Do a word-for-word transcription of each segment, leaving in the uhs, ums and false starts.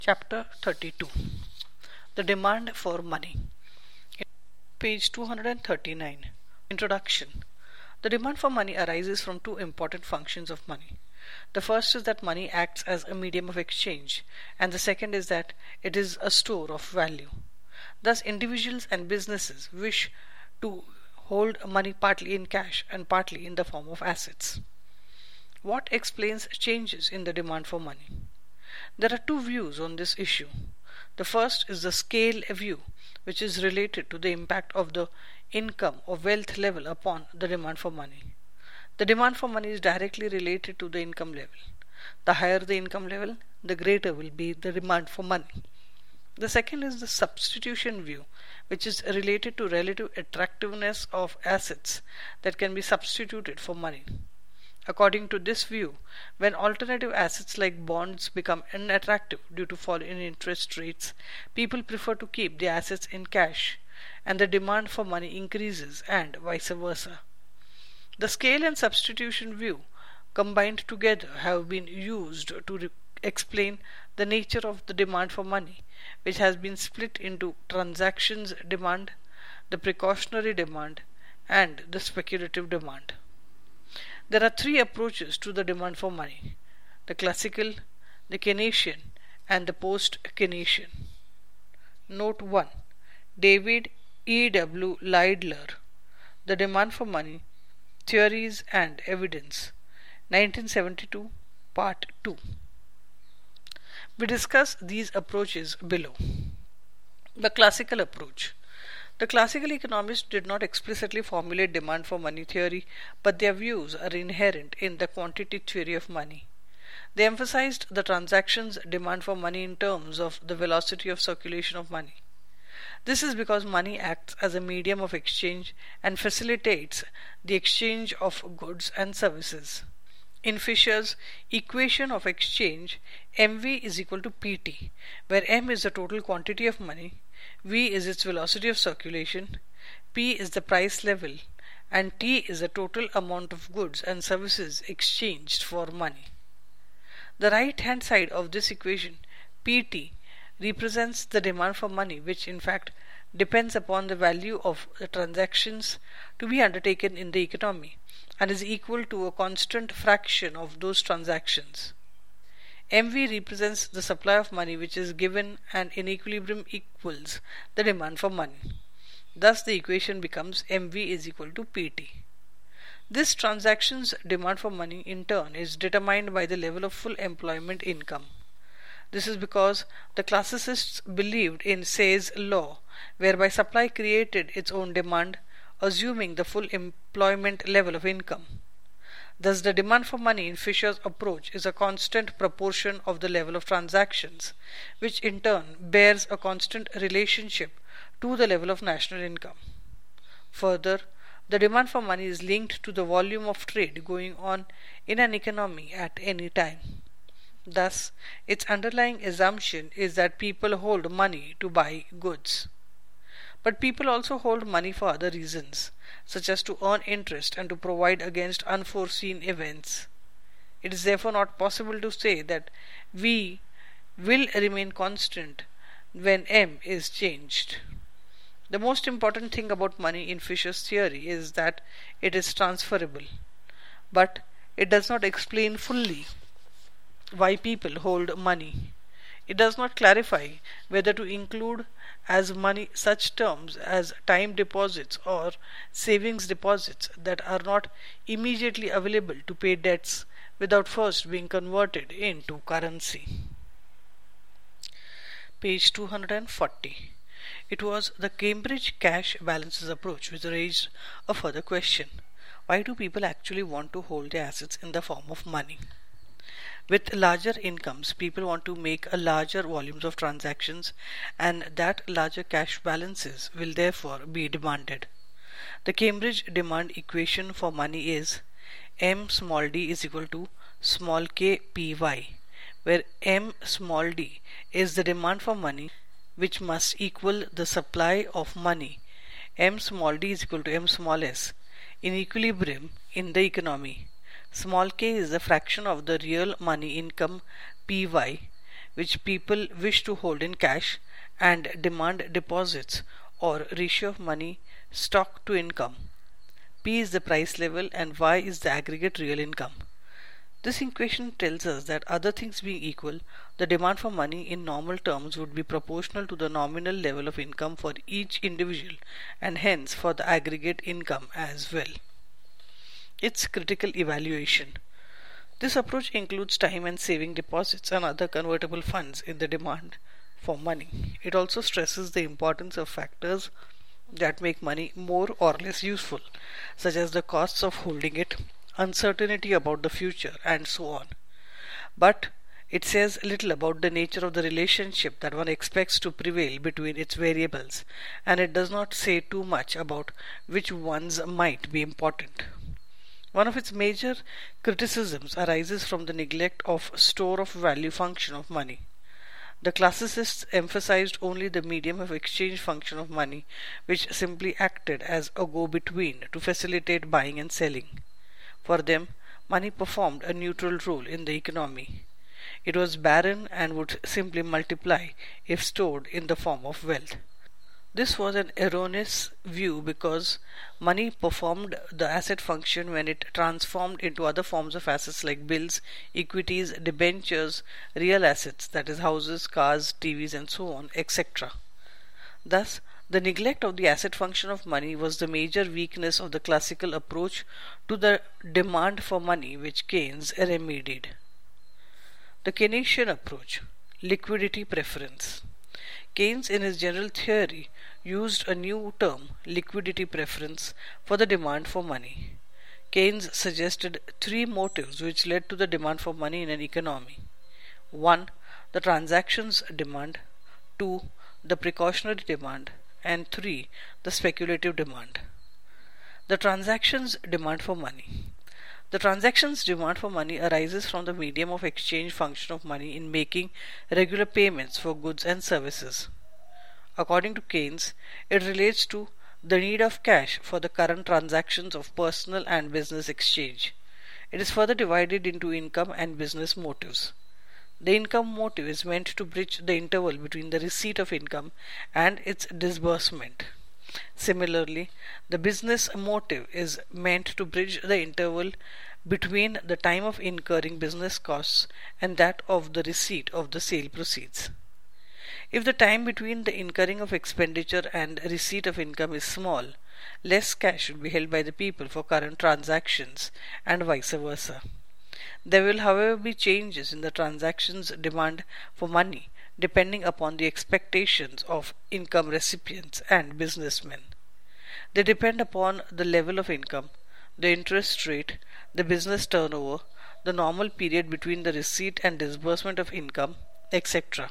Chapter thirty-two. The Demand for Money. Page two hundred thirty-nine. Introduction. The demand for money arises from two important functions of money. The first is that money acts as a medium of exchange, and the second is that it is a store of value. Thus, individuals and businesses wish to hold money partly in cash and partly in the form of assets. What explains changes in the demand for money? There are two views on this issue. The first is the scale view, which is related to the impact of the income or wealth level upon the demand for money. The demand for money is directly related to the income level. The higher the income level, the greater will be the demand for money. The second is the substitution view, which is related to relative attractiveness of assets that can be substituted for money. According to this view, when alternative assets like bonds become unattractive due to fall in interest rates, people prefer to keep the assets in cash, and the demand for money increases, and vice versa. The scale and substitution view combined together have been used to re- explain the nature of the demand for money, which has been split into transactions demand, the precautionary demand, and the speculative demand. There are three approaches to the demand for money: the classical, the Keynesian, and the post-Keynesian. Note one. David E. W. Lidler, The Demand for Money, Theories and Evidence, nineteen seventy-two, Part two. We discuss these approaches below. The classical approach. The classical economists did not explicitly formulate demand for money theory, but their views are inherent in the quantity theory of money. They emphasized the transactions demand for money in terms of the velocity of circulation of money. This is because money acts as a medium of exchange and facilitates the exchange of goods and services. In Fisher's equation of exchange, M V is equal to P T, where M is the total quantity of money, V is its velocity of circulation, P is the price level, and T is the total amount of goods and services exchanged for money. The right-hand side of this equation, P T, represents the demand for money, which in fact depends upon the value of the transactions to be undertaken in the economy and is equal to a constant fraction of those transactions. M V represents the supply of money which is given and in equilibrium equals the demand for money. Thus the equation becomes M V is equal to P T. This transaction's demand for money in turn is determined by the level of full employment income. This is because the classicists believed in Say's law, whereby supply created its own demand, assuming the full employment level of income. Thus, the demand for money in Fisher's approach is a constant proportion of the level of transactions, which in turn bears a constant relationship to the level of national income. Further, the demand for money is linked to the volume of trade going on in an economy at any time. Thus, its underlying assumption is that people hold money to buy goods. But people also hold money for other reasons, such as to earn interest and to provide against unforeseen events. It is therefore not possible to say that V will remain constant when M is changed. The most important thing about money in Fisher's theory is that it is transferable, but it does not explain fully why people hold money. It does not clarify whether to include as money such terms as time deposits or savings deposits that are not immediately available to pay debts without first being converted into currency. Page two hundred forty. It was the Cambridge cash balances approach which raised a further question. Why do people actually want to hold their assets in the form of money? With larger incomes, people want to make a larger volumes of transactions, and that larger cash balances will therefore be demanded. The Cambridge demand equation for money is M small d is equal to small k P Y, where M small d is the demand for money which must equal the supply of money. M small d is equal to M small s in equilibrium in the economy. Small k is the fraction of the real money income P Y, which people wish to hold in cash, and demand deposits or ratio of money stock to income. P is the price level and Y is the aggregate real income. This equation tells us that other things being equal, the demand for money in normal terms would be proportional to the nominal level of income for each individual and hence for the aggregate income as well. Its critical evaluation. This approach includes time and saving deposits and other convertible funds in the demand for money. It also stresses the importance of factors that make money more or less useful, such as the costs of holding it, uncertainty about the future, and so on. But it says little about the nature of the relationship that one expects to prevail between its variables, and it does not say too much about which ones might be important. One of its major criticisms arises from the neglect of store of value function of money. The classicists emphasized only the medium of exchange function of money, which simply acted as a go-between to facilitate buying and selling. For them, money performed a neutral role in the economy. It was barren and would simply multiply if stored in the form of wealth. This was an erroneous view because money performed the asset function when it transformed into other forms of assets like bills, equities, debentures, real assets, that is houses, cars, T Vs and so on, et cetera. Thus, the neglect of the asset function of money was the major weakness of the classical approach to the demand for money which Keynes remedied. The Keynesian approach, liquidity preference. Keynes in his general theory used a new term, liquidity preference, for the demand for money. Keynes suggested three motives which led to the demand for money in an economy. one. The transactions demand. two. The precautionary demand. And three. The speculative demand. The transactions demand for money. The transactions demand for money arises from the medium of exchange function of money in making regular payments for goods and services. According to Keynes, it relates to the need of cash for the current transactions of personal and business exchange. It is further divided into income and business motives. The income motive is meant to bridge the interval between the receipt of income and its disbursement. Similarly, the business motive is meant to bridge the interval between the time of incurring business costs and that of the receipt of the sale proceeds. If the time between the incurring of expenditure and receipt of income is small, less cash should be held by the people for current transactions and vice versa. There will, however, be changes in the transactions demand for money depending upon the expectations of income recipients and businessmen. They depend upon the level of income, the interest rate, the business turnover, the normal period between the receipt and disbursement of income, et cetera.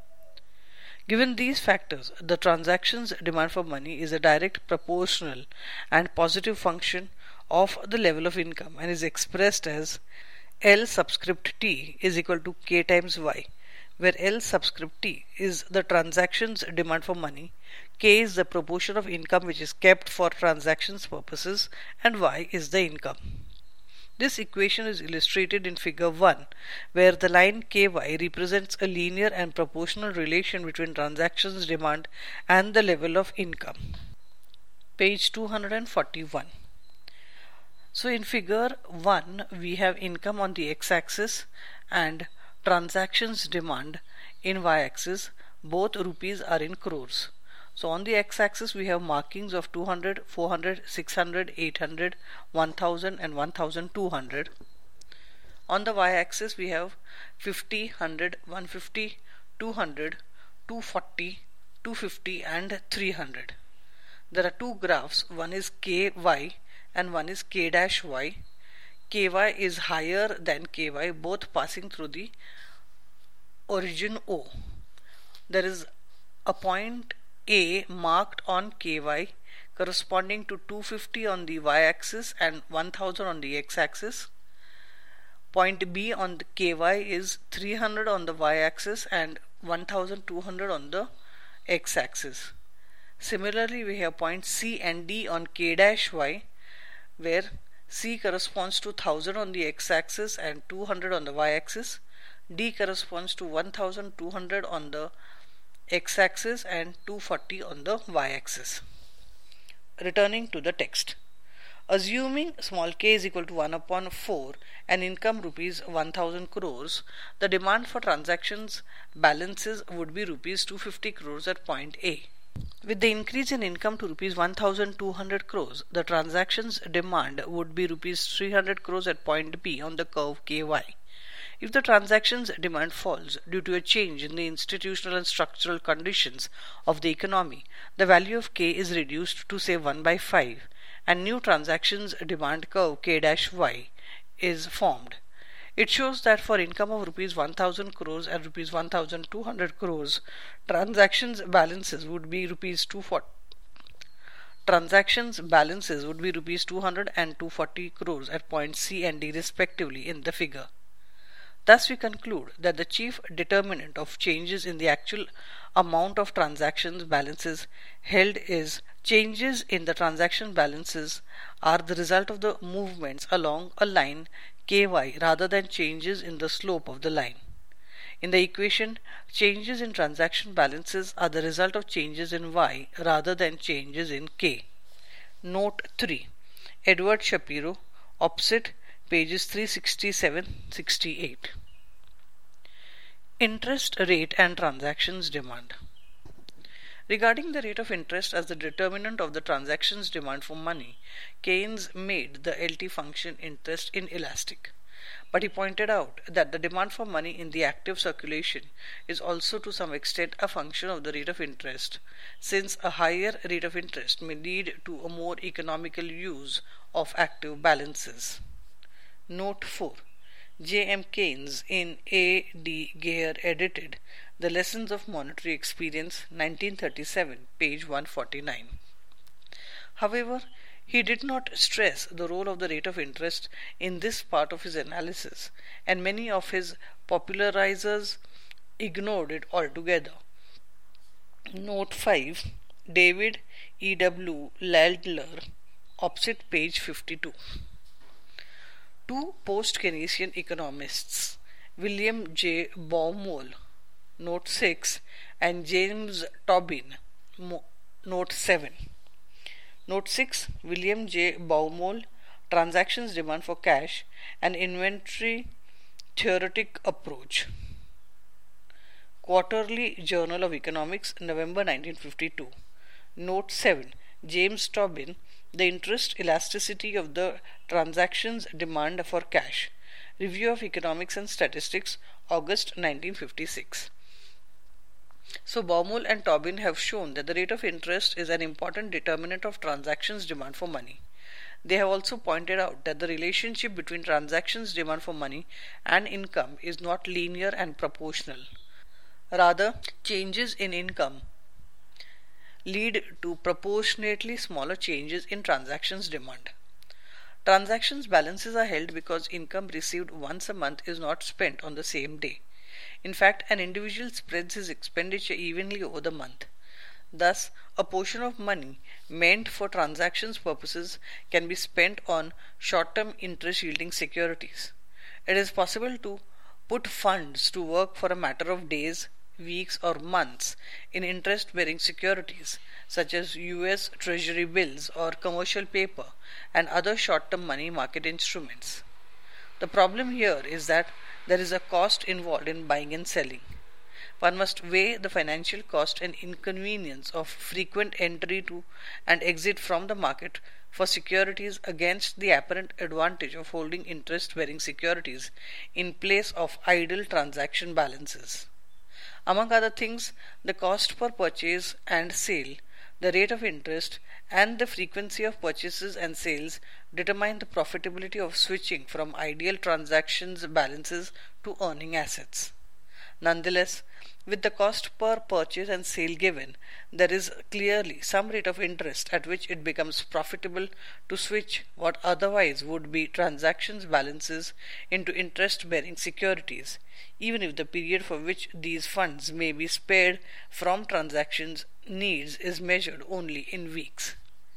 Given these factors, the transactions demand for money is a direct proportional and positive function of the level of income and is expressed as L subscript T is equal to K times Y, where L subscript T is the transactions demand for money, K is the proportion of income which is kept for transactions purposes, and Y is the income. This equation is illustrated in figure one, where the line K Y represents a linear and proportional relation between transactions demand and the level of income. Page two hundred forty-one. So in figure one, we have income on the x-axis and transactions demand in y-axis. Both rupees are in crores. So on the x-axis we have markings of two hundred, four hundred, six hundred, eight hundred, one thousand and one thousand two hundred. On the y-axis we have fifty, one hundred, one hundred fifty, two hundred, two hundred forty, two hundred fifty and three hundred. There are two graphs, one is K Y and one is K dash Y. K Y is higher than K Y, both passing through the origin O. There is a point A marked on K Y corresponding to two hundred fifty on the y-axis and one thousand on the x-axis. Point B on the K Y is three hundred on the y-axis and one thousand two hundred on the x-axis. Similarly, we have point C and D on K dash Y, where C corresponds to one thousand on the x-axis and two hundred on the y-axis. D corresponds to one thousand two hundred on the x-axis and two hundred forty on the y-axis. Returning to the text. Assuming small k is equal to one upon four and income rupees one thousand crores, the demand for transactions balances would be rupees two hundred fifty crores at point A. With the increase in income to rupees one thousand two hundred crores, the transactions demand would be rupees three hundred crores at point B on the curve K Y. If the transactions demand falls due to a change in the institutional and structural conditions of the economy, the value of K is reduced to say one by five, and new transactions demand curve K-Y is formed. It shows that for income of rupees one thousand crores and rupees one thousand two hundred crores, transactions balances would be rupees two hundred forty. Transactions balances would be rupees two hundred and two hundred forty crores at points C and D respectively in the figure. Thus we conclude that the chief determinant of changes in the actual amount of transactions balances held is changes in the transaction balances are the result of the movements along a line K Y rather than changes in the slope of the line. In the equation, changes in transaction balances are the result of changes in Y rather than changes in K. Note three. Edward Shapiro, opposite, pages three sixty-seven to sixty-eight. Interest rate and transactions demand. Regarding the rate of interest as the determinant of the transactions demand for money, Keynes made the L T function interest inelastic. But he pointed out that the demand for money in the active circulation is also to some extent a function of the rate of interest, since a higher rate of interest may lead to a more economical use of active balances. Note four. J M Keynes in A D Geyer edited The Lessons of Monetary Experience, nineteen thirty-seven, page one forty-nine. However, he did not stress the role of the rate of interest in this part of his analysis, and many of his popularizers ignored it altogether. Note five. David E W Ladler, opposite, page fifty-two. Two post-Keynesian economists, William J. Baumol, note six, and James Tobin, note seven. Note six. William J. Baumol, Transactions Demand for Cash, an Inventory Theoretic Approach. Quarterly Journal of Economics, November nineteen fifty-two. Note seven. James Tobin, The Interest Elasticity of the Transactions Demand for Cash. Review of Economics and Statistics, August nineteen fifty-six. So Baumol and Tobin have shown that the rate of interest is an important determinant of transactions demand for money. They have also pointed out that the relationship between transactions demand for money and income is not linear and proportional. Rather, changes in income lead to proportionately smaller changes in transactions demand. Transactions balances are held because income received once a month is not spent on the same day. In fact, an individual spreads his expenditure evenly over the month. Thus, a portion of money meant for transactions purposes can be spent on short-term interest-yielding securities. It is possible to put funds to work for a matter of days, weeks, or months in interest-bearing securities such as U S Treasury bills or commercial paper and other short-term money market instruments. The problem here is that there is a cost involved in buying and selling. One must weigh the financial cost and inconvenience of frequent entry to and exit from the market for securities against the apparent advantage of holding interest-bearing securities in place of idle transaction balances. Among other things, the cost per purchase and sale, the rate of interest, and the frequency of purchases and sales determine the profitability of switching from ideal transactions balances to earning assets. Nonetheless, with the cost per purchase and sale given, there is clearly some rate of interest at which it becomes profitable to switch what otherwise would be transactions balances into interest-bearing securities, even if the period for which these funds may be spared from transactions needs is measured only in weeks.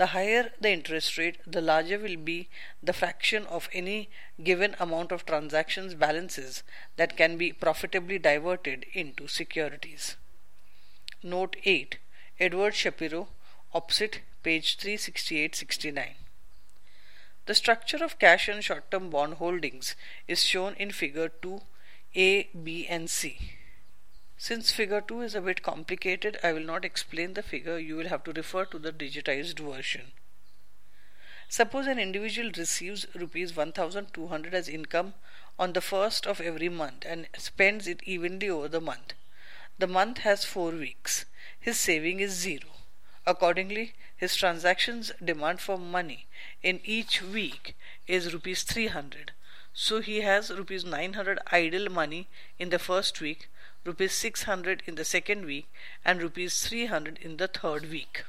The higher the interest rate, the larger will be the fraction of any given amount of transactions balances that can be profitably diverted into securities. Note eight. Edward Shapiro, opposite, page three sixty-eight to sixty-nine. The structure of cash and short-term bond holdings is shown in figure two A, B and C. Since figure two is a bit complicated, I will not explain the figure. You will have to refer to the digitized version. Suppose an individual receives rupees one thousand two hundred as income on the first of every month and spends it evenly over the month. The month has four weeks. His saving is zero. Accordingly, his transactions demand for money in each week is rupees three hundred. So he has rupees nine hundred idle money in the first week, rupees six hundred in the second week, and rupees three hundred in the third week.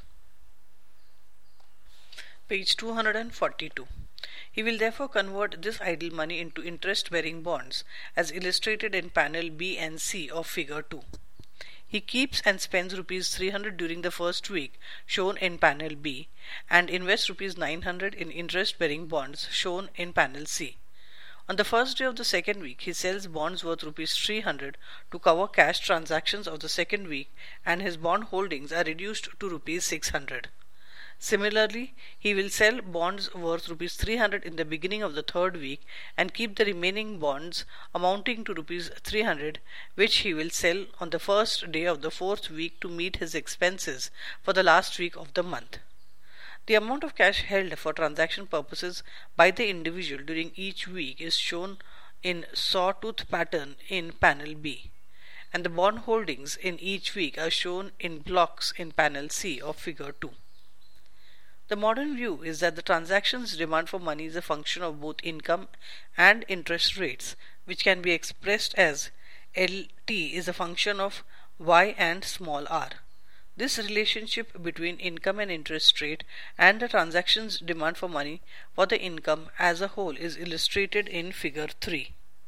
Page two hundred forty-two. He will therefore convert this idle money into interest-bearing bonds as illustrated in panel B and C of figure two. He keeps and spends rupees three hundred during the first week, shown in panel B, and invests rupees nine hundred in interest-bearing bonds, shown in panel C. On the first day of the second week, he sells bonds worth rupees three hundred to cover cash transactions of the second week, and his bond holdings are reduced to rupees six hundred. Similarly, he will sell bonds worth rupees three hundred in the beginning of the third week and keep the remaining bonds amounting to rupees three hundred, which he will sell on the first day of the fourth week to meet his expenses for the last week of the month. The amount of cash held for transaction purposes by the individual during each week is shown in sawtooth pattern in panel B, and the bond holdings in each week are shown in blocks in panel C of figure two. The modern view is that the transactions demand for money is a function of both income and interest rates, which can be expressed as L T is a function of Y and small r. This relationship between income and interest rate and the transactions demand for money for the income as a whole is illustrated in figure three.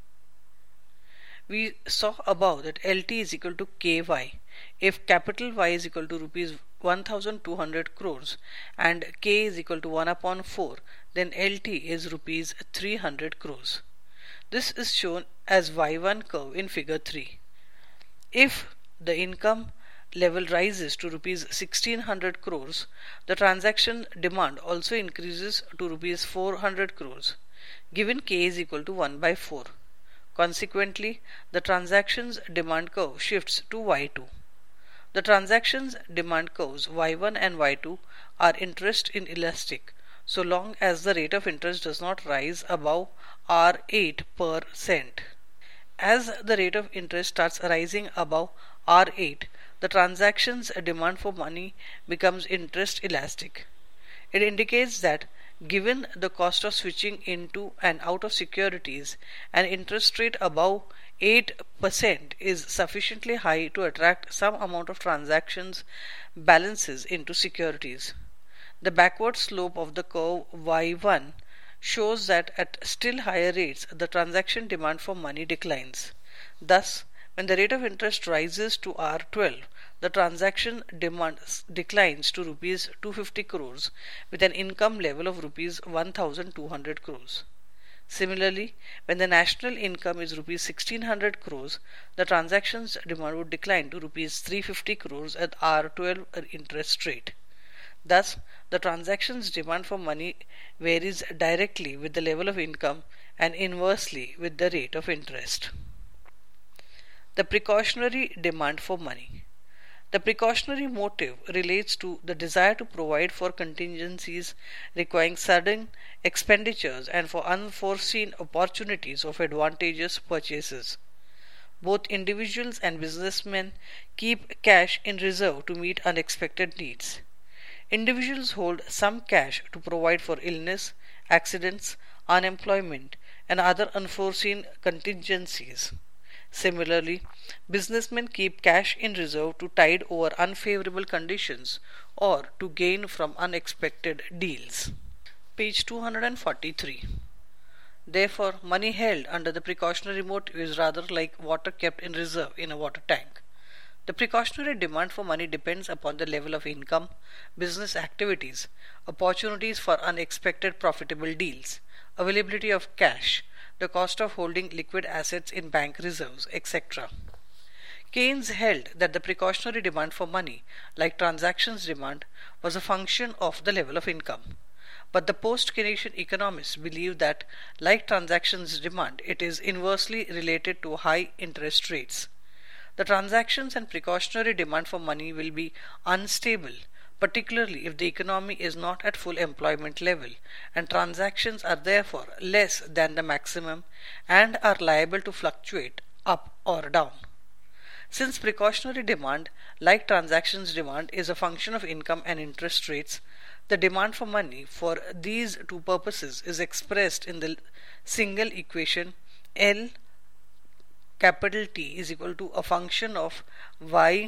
We saw above that L T is equal to K Y if capital Y is equal to rupees one thousand two hundred crores and K is equal to one upon four, then L T is rupees three hundred crores. This is shown as Y one curve in figure three. If the income level rises to rupees sixteen hundred crores, the transaction demand also increases to rupees four hundred crores, given K is equal to one by four. Consequently, the transactions demand curve shifts to Y two. The transactions demand curves Y one and Y two are interest inelastic so long as the rate of interest does not rise above R eight percent. As the rate of interest starts rising above R eight, the transactions demand for money becomes interest elastic. It indicates that given the cost of switching into and out of securities, an interest rate above eight percent is sufficiently high to attract some amount of transactions balances into securities. The backward slope of the curve Y one shows that at still higher rates the transaction demand for money declines. Thus, when the rate of interest rises to R twelve, the transaction demand declines to rupees two hundred fifty crores with an income level of rupees one thousand two hundred crores. Similarly, when the national income is rupees sixteen hundred crores, the transactions demand would decline to rupees three hundred fifty crores at R twelve interest rate. Thus, the transactions demand for money varies directly with the level of income and inversely with the rate of interest. The precautionary demand for money. The precautionary motive relates to the desire to provide for contingencies requiring sudden expenditures and for unforeseen opportunities of advantageous purchases. Both individuals and businessmen keep cash in reserve to meet unexpected needs. Individuals hold some cash to provide for illness, accidents, unemployment, and other unforeseen contingencies. Similarly, businessmen keep cash in reserve to tide over unfavorable conditions or to gain from unexpected deals. Page two hundred forty-three. Therefore, money held under the precautionary motive is rather like water kept in reserve in a water tank. The precautionary demand for money depends upon the level of income, business activities, opportunities for unexpected profitable deals, availability of cash, the cost of holding liquid assets in bank reserves, et cetera. Keynes held that the precautionary demand for money, like transactions demand, was a function of the level of income. But the post-Keynesian economists believe that, like transactions demand, it is inversely related to high interest rates. The transactions and precautionary demand for money will be unstable, particularly if the economy is not at full employment level, and transactions are therefore less than the maximum and are liable to fluctuate up or down. Since precautionary demand, like transactions demand, is a function of income and interest rates, the demand for money for these two purposes is expressed in the single equation L capital T is equal to a function of y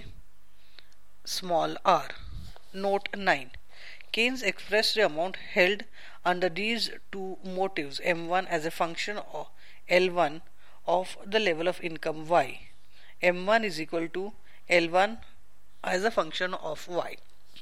small r. Note nine. Keynes expressed the amount held under these two motives M one as a function of L one of the level of income y. M one is equal to L one as a function of y.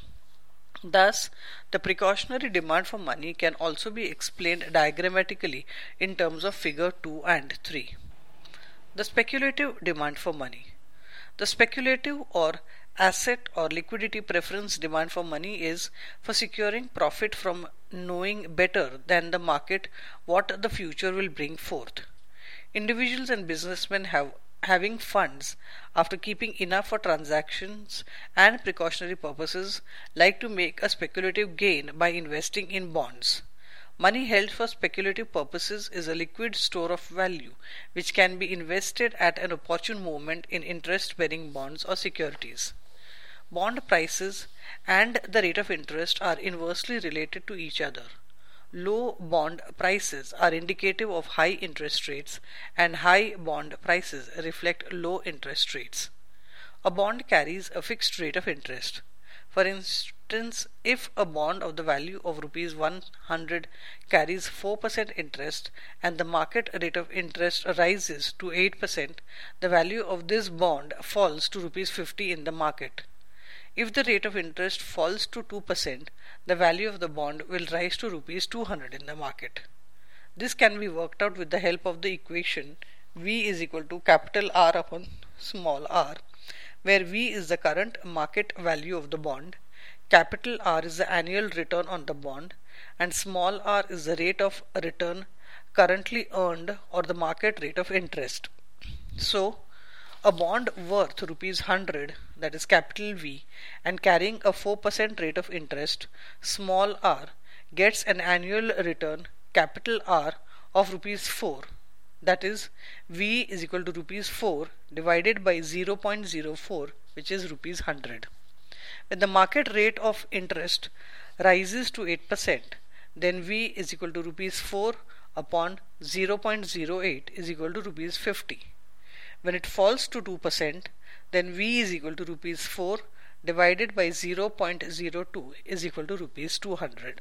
Thus, the precautionary demand for money can also be explained diagrammatically in terms of figure two and three. The speculative demand for money. The speculative or asset or liquidity preference demand for money is for securing profit from knowing better than the market what the future will bring forth. Individuals and businessmen have having funds after keeping enough for transactions and precautionary purposes like to make a speculative gain by investing in bonds. Money held for speculative purposes is a liquid store of value which can be invested at an opportune moment in interest-bearing bonds or securities. Bond prices and the rate of interest are inversely related to each other. Low bond prices are indicative of high interest rates, and high bond prices reflect low interest rates. A bond carries a fixed rate of interest. For instance, if a bond of the value of rupees one hundred carries four percent interest and the market rate of interest rises to eight percent, the value of this bond falls to rupees fifty in the market. If the rate of interest falls to two percent, the value of the bond will rise to rupees two hundred in the market. This can be worked out with the help of the equation V is equal to capital R upon small r, where V is the current market value of the bond, capital R is the annual return on the bond, and small r is the rate of return currently earned or the market rate of interest. So, a bond worth rupees one hundred, that is capital V, and carrying a four percent rate of interest, small r, gets an annual return, capital R, of rupees four, that is V is equal to rupees four divided by zero point zero four, which is rupees one hundred. When the market rate of interest rises to eight percent, then V is equal to rupees four upon zero point zero eight is equal to rupees fifty. When it falls to two percent, then V is equal to rupees four divided by zero point zero two is equal to rupees two hundred.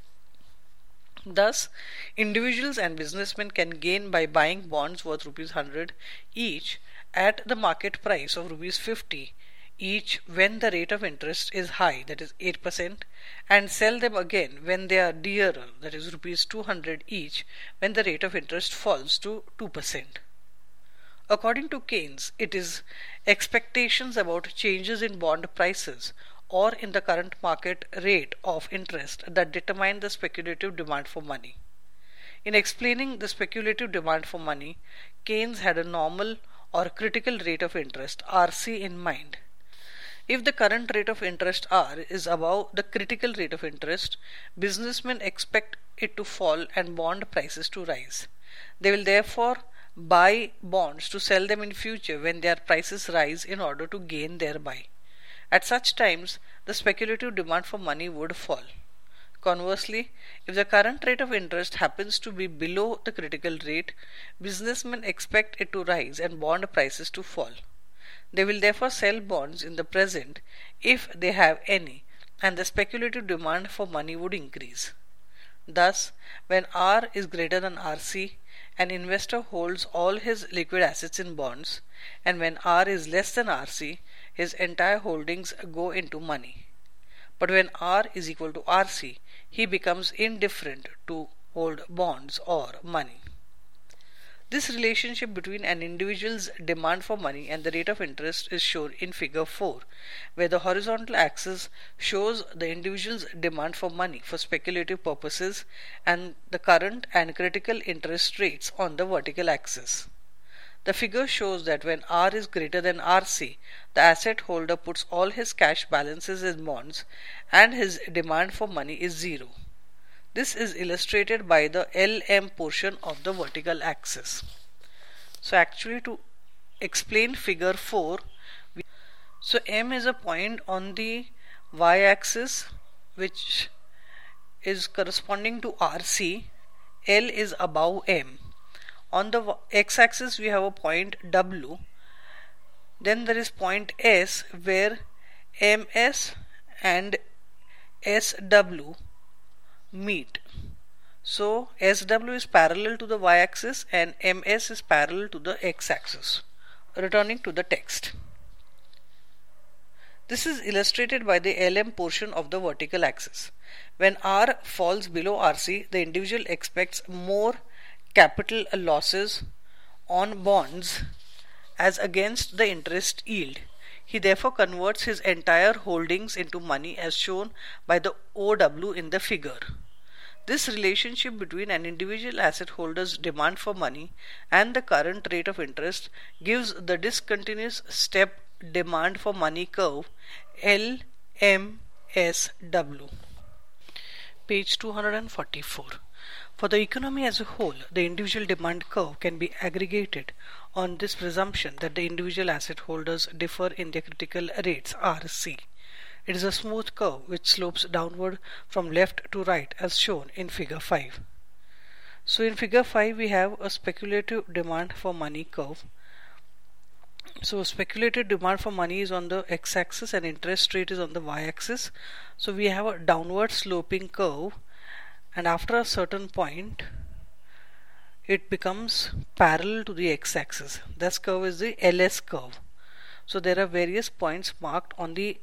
Thus, individuals and businessmen can gain by buying bonds worth rupees one hundred each at the market price of rupees fifty each when the rate of interest is high, that is eight percent, and sell them again when they are dearer, that is rupees two hundred each when the rate of interest falls to two percent. According to Keynes, it is expectations about changes in bond prices or in the current market rate of interest that determine the speculative demand for money. In explaining the speculative demand for money, Keynes had a normal or critical rate of interest R C in mind. If the current rate of interest R is above the critical rate of interest, businessmen expect it to fall and bond prices to rise. They will therefore buy bonds to sell them in future when their prices rise in order to gain thereby. At such times, the speculative demand for money would fall. Conversely, if the current rate of interest happens to be below the critical rate, businessmen expect it to rise and bond prices to fall. They will therefore sell bonds in the present if they have any, and the speculative demand for money would increase. Thus, when R is greater than R C, an investor holds all his liquid assets in bonds, and when R is less than R C, his entire holdings go into money. But when R is equal to R C, he becomes indifferent to hold bonds or money. This relationship between an individual's demand for money and the rate of interest is shown in figure four, where the horizontal axis shows the individual's demand for money for speculative purposes and the current and critical interest rates on the vertical axis. The figure shows that when R is greater than R C, the asset holder puts all his cash balances in bonds and his demand for money is zero. This is illustrated by the L M portion of the vertical axis. So actually, to explain figure four, we, so M is a point on the y-axis which is corresponding to R C, L is above M. On the x-axis we have a point W, then there is point S where M S and S W meet. So S W is parallel to the y-axis and M S is parallel to the x-axis. Returning to the text. This is illustrated by the L M portion of the vertical axis. When R falls below R C, the individual expects more capital losses on bonds as against the interest yield. He therefore converts his entire holdings into money as shown by the O W in the figure. This relationship between an individual asset holder's demand for money and the current rate of interest gives the discontinuous step demand for money curve L M S W. Page two hundred forty-four. For the economy as a whole, the individual demand curve can be aggregated on this presumption that the individual asset holders differ in their critical rates R C. It is a smooth curve which slopes downward from left to right as shown in figure five. So in figure five we have a speculative demand for money curve. So speculative demand for money is on the x-axis and interest rate is on the y-axis. So we have a downward sloping curve, and after a certain point it becomes parallel to the x-axis. This curve is the L S curve. So there are various points marked on the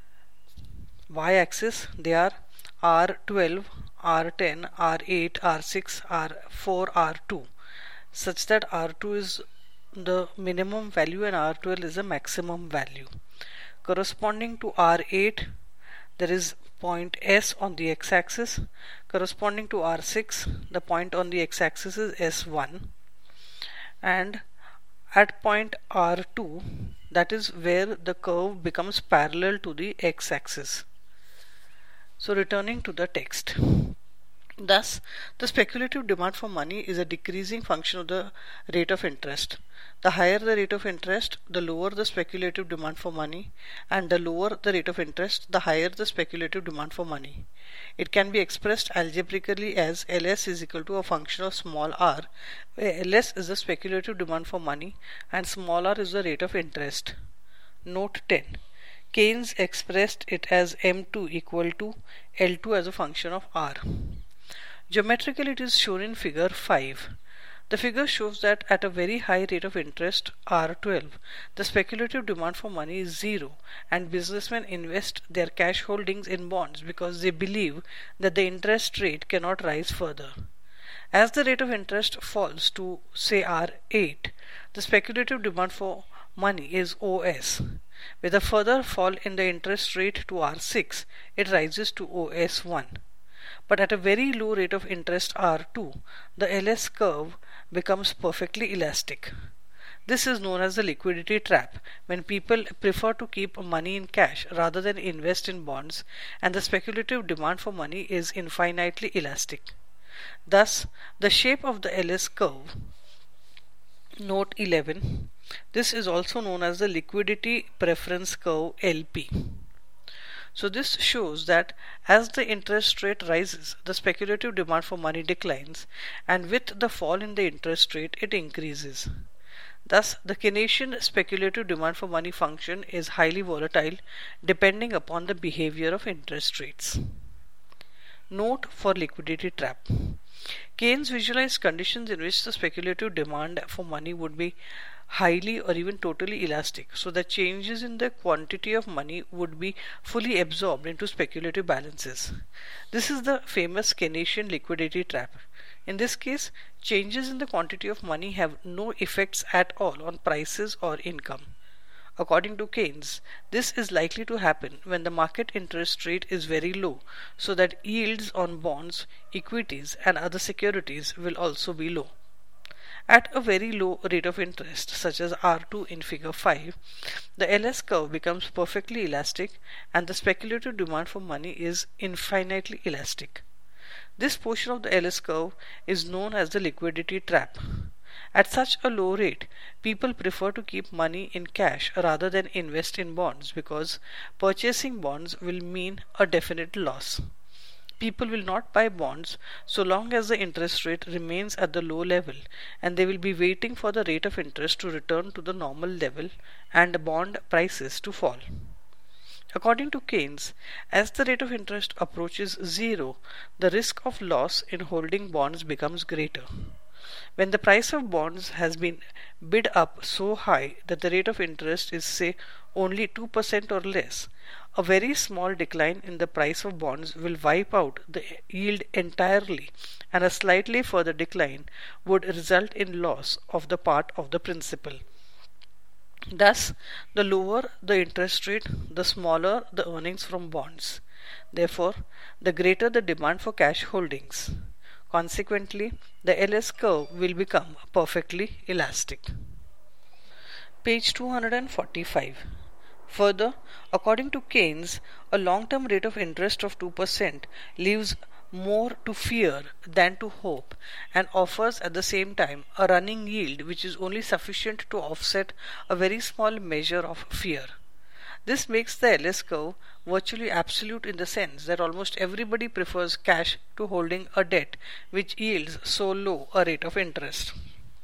y-axis. They are R twelve, R ten, R eight, R six, R four, R two, such that R two is the minimum value and R twelve is the maximum value. Corresponding to R eight, there is point S on the x-axis. Corresponding to R six, the point on the x-axis is S one, and at point R two, that is where the curve becomes parallel to the x-axis. So returning to the text. Thus, the speculative demand for money is a decreasing function of the rate of interest. The higher the rate of interest, the lower the speculative demand for money, and the lower the rate of interest, the higher the speculative demand for money. It can be expressed algebraically as L S is equal to a function of small r, where L S is the speculative demand for money and small r is the rate of interest. Note ten. Keynes expressed it as M two equal to L two as a function of R. Geometrically, it is shown in figure five. The figure shows that at a very high rate of interest, R twelve, the speculative demand for money is zero, and businessmen invest their cash holdings in bonds because they believe that the interest rate cannot rise further. As the rate of interest falls to, say, R eight, the speculative demand for money is O S. With a further fall in the interest rate to R six, it rises to O S one. But at a very low rate of interest R two, the L S curve becomes perfectly elastic. This is known as the liquidity trap, when people prefer to keep money in cash rather than invest in bonds, and the speculative demand for money is infinitely elastic. Thus, the shape of the L S curve, note eleven, this is also known as the liquidity preference curve L P. So this shows that as the interest rate rises, the speculative demand for money declines, and with the fall in the interest rate, it increases. Thus, the Keynesian speculative demand for money function is highly volatile depending upon the behavior of interest rates. Note for liquidity trap. Keynes visualized conditions in which the speculative demand for money would be highly or even totally elastic, so that changes in the quantity of money would be fully absorbed into speculative balances. This is the famous Keynesian liquidity trap. In this case, changes in the quantity of money have no effects at all on prices or income. According to Keynes, this is likely to happen when the market interest rate is very low, so that yields on bonds, equities, and other securities will also be low. At a very low rate of interest, such as R two in figure five, the L S curve becomes perfectly elastic and the speculative demand for money is infinitely elastic. This portion of the L S curve is known as the liquidity trap. At such a low rate, people prefer to keep money in cash rather than invest in bonds because purchasing bonds will mean a definite loss. People will not buy bonds so long as the interest rate remains at the low level, and they will be waiting for the rate of interest to return to the normal level and bond prices to fall. According to Keynes, as the rate of interest approaches zero, the risk of loss in holding bonds becomes greater. When the price of bonds has been bid up so high that the rate of interest is, say, only two percent or less, a very small decline in the price of bonds will wipe out the yield entirely, and a slightly further decline would result in loss of the part of the principal. Thus, the lower the interest rate, the smaller the earnings from bonds. Therefore, the greater the demand for cash holdings. Consequently, the L S curve will become perfectly elastic. Page two hundred forty-five. Further, according to Keynes, a long-term rate of interest of two percent leaves more to fear than to hope and offers at the same time a running yield which is only sufficient to offset a very small measure of fear. This makes the L S curve virtually absolute in the sense that almost everybody prefers cash to holding a debt which yields so low a rate of interest.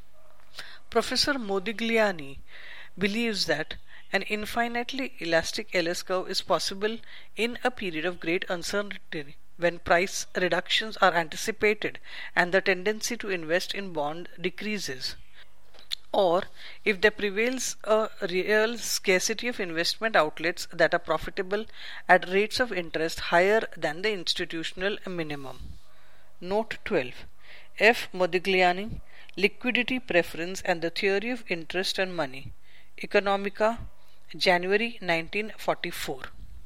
Professor Modigliani believes that an infinitely elastic L S curve is possible in a period of great uncertainty when price reductions are anticipated and the tendency to invest in bond decreases, or if there prevails a real scarcity of investment outlets that are profitable at rates of interest higher than the institutional minimum. Note twelve. F. Modigliani, Liquidity Preference and the Theory of Interest and Money, Economica, January nineteen forty-four.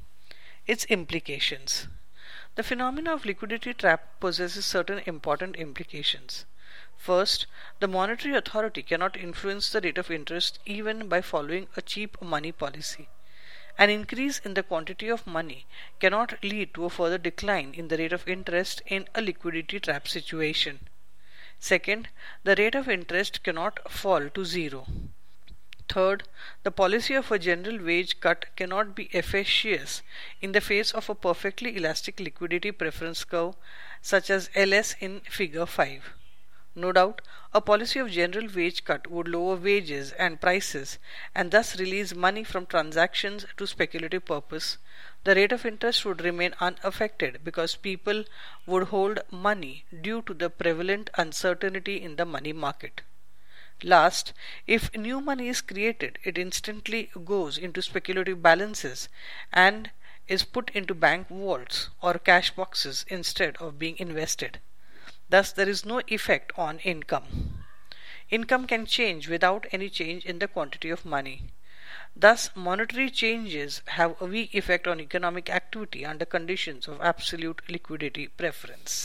Its implications. The phenomena of liquidity trap possesses certain important implications. First, the monetary authority cannot influence the rate of interest even by following a cheap money policy. An increase in the quantity of money cannot lead to a further decline in the rate of interest in a liquidity trap situation. Second, the rate of interest cannot fall to zero. Third, the policy of a general wage cut cannot be efficacious in the face of a perfectly elastic liquidity preference curve such as L S in figure five. No doubt, a policy of general wage cut would lower wages and prices and thus release money from transactions to speculative purpose. The rate of interest would remain unaffected because people would hold money due to the prevalent uncertainty in the money market. Last, if new money is created, it instantly goes into speculative balances and is put into bank vaults or cash boxes instead of being invested. Thus, there is no effect on income. Income can change without any change in the quantity of money. Thus, monetary changes have a weak effect on economic activity under conditions of absolute liquidity preference.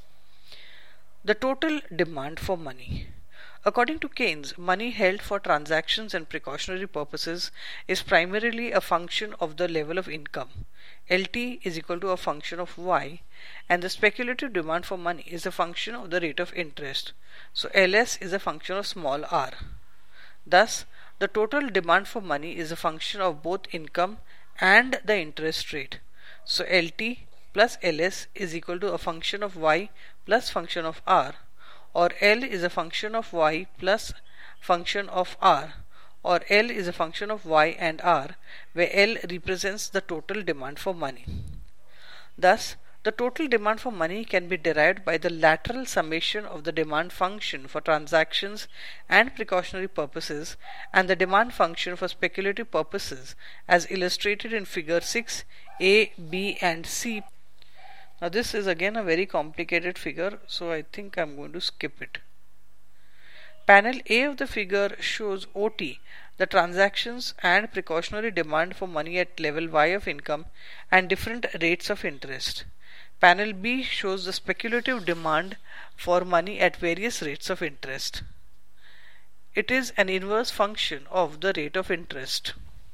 The total demand for money. According to Keynes, money held for transactions and precautionary purposes is primarily a function of the level of income. L T is equal to a function of Y, and the speculative demand for money is a function of the rate of interest. So L S is a function of small r. Thus, the total demand for money is a function of both income and the interest rate. So L T plus L S is equal to a function of Y plus function of r, or L is a function of Y plus function of R, or L is a function of Y and R, where L represents the total demand for money. Thus, The total demand for money can be derived by the lateral summation of the demand function for transactions and precautionary purposes and the demand function for speculative purposes as illustrated in figure six A, B and C. Now this is again a very complicated figure, so I think I'm going to skip it. Panel A of the figure shows O T, the transactions and precautionary demand for money at level Y of income and different rates of interest. Panel B shows the speculative demand for money at various rates of interest. It is an inverse function of the rate of interest.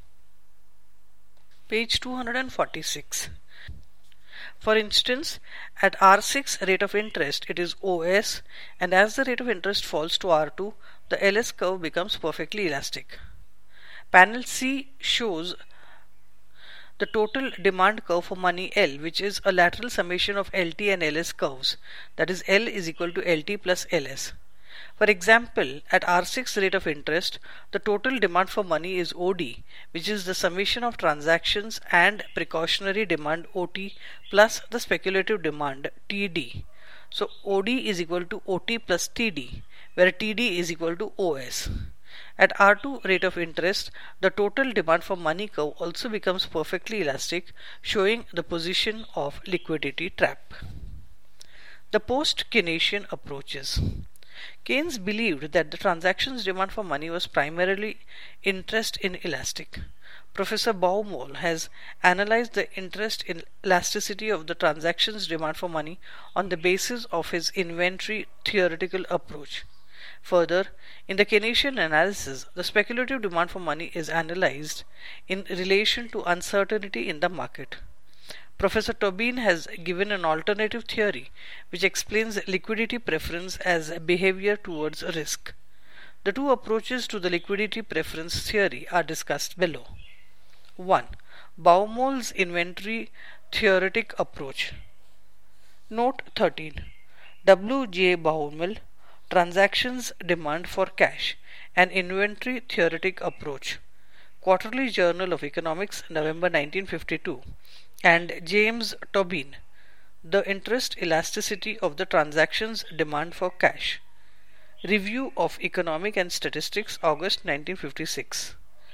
Page two hundred forty-six. For instance, at R six rate of interest it is O S, and as the rate of interest falls to R two, the L S curve becomes perfectly elastic. Panel C shows the total demand curve for money L, which is a lateral summation of L T and L S curves, that is L is equal to L T plus L S. For example, at R six rate of interest, the total demand for money is O D, which is the summation of transactions and precautionary demand O T plus the speculative demand T D. So O D is equal to O T plus T D, where T D is equal to O S. At R two rate of interest, the total demand for money curve also becomes perfectly elastic, showing the position of liquidity trap. The post-Keynesian approaches. Keynes believed that the transactions demand for money was primarily interest inelastic. Professor Baumol has analyzed the interest elasticity of the transactions demand for money on the basis of his inventory theoretical approach. Further, in the Keynesian analysis, the speculative demand for money is analyzed in relation to uncertainty in the market. Professor Tobin has given an alternative theory which explains liquidity preference as behavior towards risk. The two approaches to the liquidity preference theory are discussed below. one. Baumol's inventory theoretic approach. Note thirteen. W J Baumol, Transactions Demand for Cash, an Inventory Theoretic Approach. Quarterly Journal of Economics, November nineteen fifty-two. And James Tobin, The Interest Elasticity of the Transactions Demand for Cash. Review of Economic and Statistics, August nineteen fifty-six.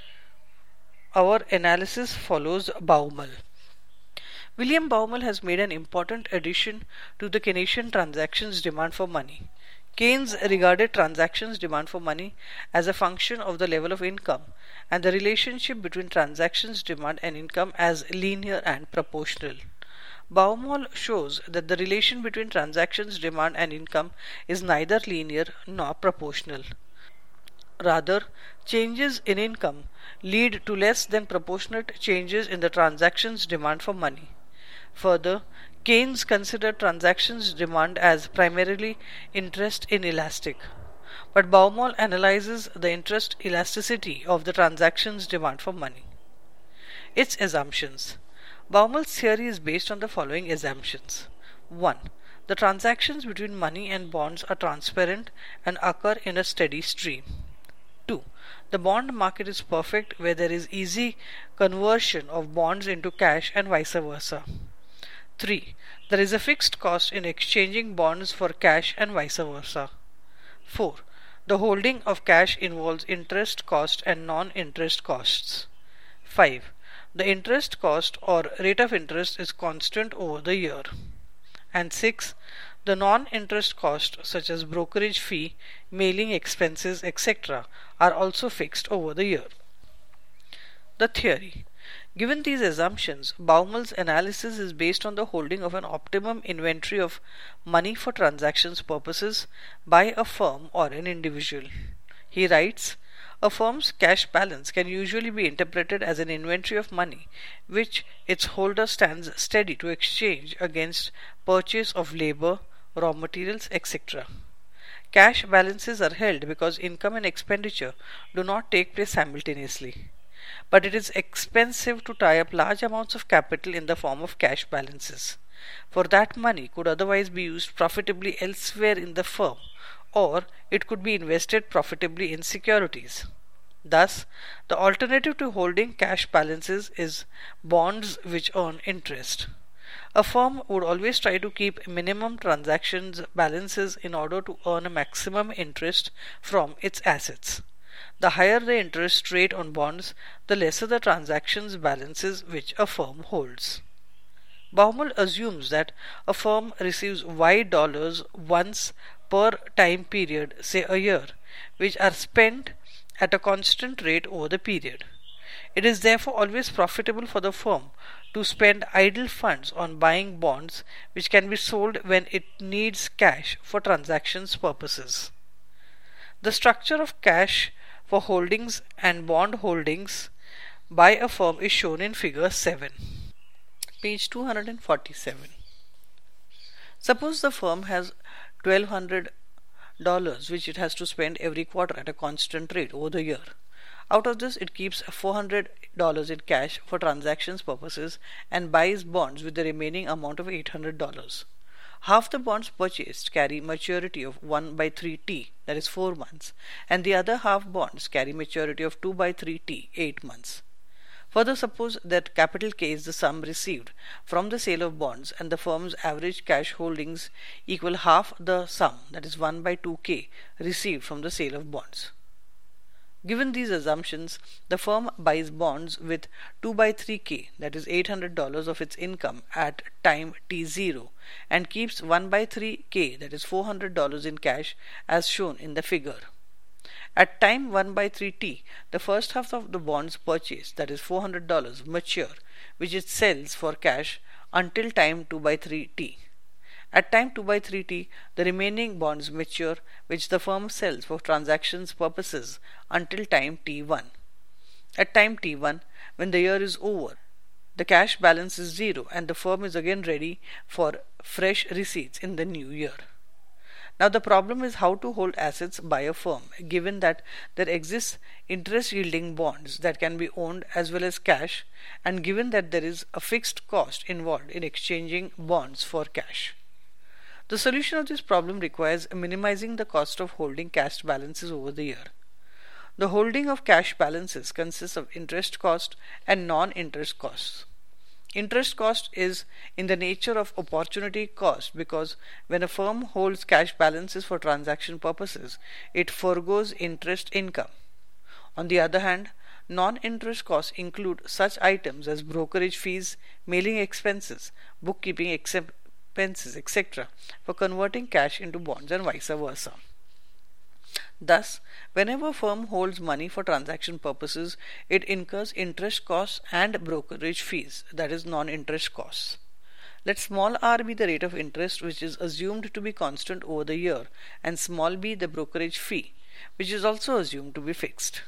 Our analysis follows Baumol. William Baumol has made an important addition to the Keynesian transactions demand for money. Keynes regarded transactions demand for money as a function of the level of income, and the relationship between transactions demand and income as linear and proportional. Baumol shows that the relation between transactions demand and income is neither linear nor proportional. Rather, changes in income lead to less than proportionate changes in the transactions demand for money. Further, Keynes considered transactions demand as primarily interest inelastic, but Baumol analyzes the interest elasticity of the transactions demand for money. Its assumptions. Baumol's theory is based on the following assumptions. one. The transactions between money and bonds are transparent and occur in a steady stream. two. The bond market is perfect where there is easy conversion of bonds into cash and vice versa. three. There is a fixed cost in exchanging bonds for cash and vice versa. four. The holding of cash involves interest cost and non-interest costs. five. The interest cost or rate of interest is constant over the year. And six. The non-interest costs such as brokerage fee, mailing expenses, et cetera are also fixed over the year. The theory. Given these assumptions, Baumol's analysis is based on the holding of an optimum inventory of money for transactions purposes by a firm or an individual. He writes, a firm's cash balance can usually be interpreted as an inventory of money which its holder stands steady to exchange against purchase of labor, raw materials, et cetera. Cash balances are held because income and expenditure do not take place simultaneously. But it is expensive to tie up large amounts of capital in the form of cash balances, for that money could otherwise be used profitably elsewhere in the firm, or it could be invested profitably in securities. Thus, the alternative to holding cash balances is bonds which earn interest. A firm would always try to keep minimum transactions balances in order to earn a maximum interest from its assets. The higher the interest rate on bonds, the lesser the transactions balances which a firm holds. Baumol assumes that a firm receives Y dollars once per time period, say a year, which are spent at a constant rate over the period. It is therefore always profitable for the firm to spend idle funds on buying bonds which can be sold when it needs cash for transactions purposes. The structure of cash for holdings and bond holdings by a firm is shown in figure seven. Page two hundred forty-seven. Suppose the firm has twelve hundred dollars which it has to spend every quarter at a constant rate over the year. Out of this, it keeps four hundred dollars in cash for transactions purposes and buys bonds with the remaining amount of eight hundred dollars. Half the bonds purchased carry maturity of one by three T, that is four months, and the other half bonds carry maturity of two by three T, eight months. Further, suppose that capital K is the sum received from the sale of bonds and the firm's average cash holdings equal half the sum, that is one by two K, received from the sale of bonds. Given these assumptions, the firm buys bonds with two by three K, that is eight hundred dollars of its income at time T zero, and keeps one by three K, that is four hundred dollars in cash as shown in the figure. At time one by three T, the first half of the bonds purchased, that is four hundred dollars, mature, which it sells for cash until time two by three T. At time two by three T, the remaining bonds mature, which the firm sells for transactions purposes until time T one. At time T one, when the year is over, the cash balance is zero and the firm is again ready for fresh receipts in the new year. Now the problem is how to hold assets by a firm, given that there exists interest-yielding bonds that can be owned as well as cash, and given that there is a fixed cost involved in exchanging bonds for cash. The solution of this problem requires minimizing the cost of holding cash balances over the year. The holding of cash balances consists of interest cost and non-interest costs. Interest cost is in the nature of opportunity cost because when a firm holds cash balances for transaction purposes, it forgoes interest income. On the other hand, non-interest costs include such items as brokerage fees, mailing expenses, bookkeeping expenses, expenses, et cetera for converting cash into bonds and vice versa. Thus, whenever a firm holds money for transaction purposes, it incurs interest costs and brokerage fees, that is non-interest costs. Let small r be the rate of interest which is assumed to be constant over the year and small b the brokerage fee, which is also assumed to be fixed.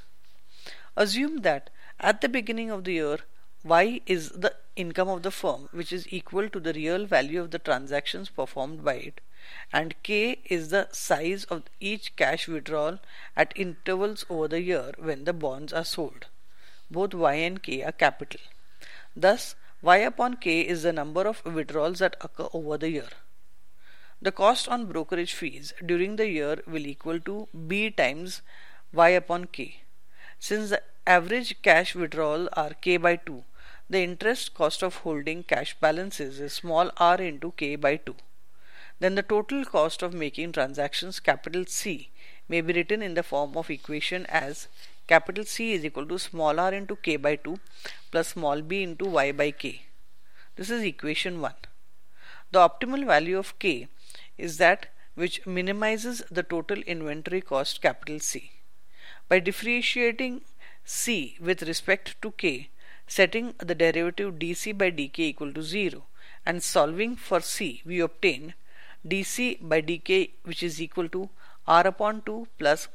Assume that at the beginning of the year, Y is the income of the firm, which is equal to the real value of the transactions performed by it, and K is the size of each cash withdrawal at intervals over the year when the bonds are sold. Both Y and K are capital. Thus, Y upon K is the number of withdrawals that occur over the year. The cost on brokerage fees during the year will equal to B times Y upon K. Since the average cash withdrawal are K by two, the interest cost of holding cash balances is small r into K by two. Then the total cost of making transactions, capital C, may be written in the form of equation as capital C is equal to small r into K by two plus small b into Y by K. This is equation one. The optimal value of K is that which minimizes the total inventory cost, capital C. By differentiating C with respect to K, setting the derivative dC by dk equal to zero and solving for C, we obtain dC by dk which is equal to r upon two plus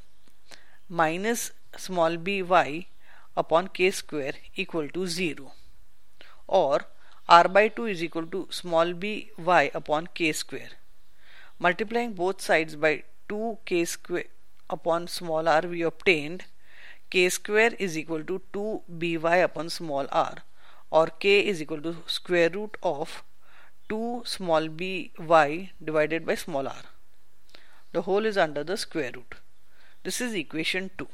minus small b y upon k square equal to zero, or r by two is equal to small b y upon k square. Multiplying both sides by two k square upon small r, we obtained k square is equal to two b y upon small r, or k is equal to square root of two small b y divided by small r. The whole is under the square root. This is equation two.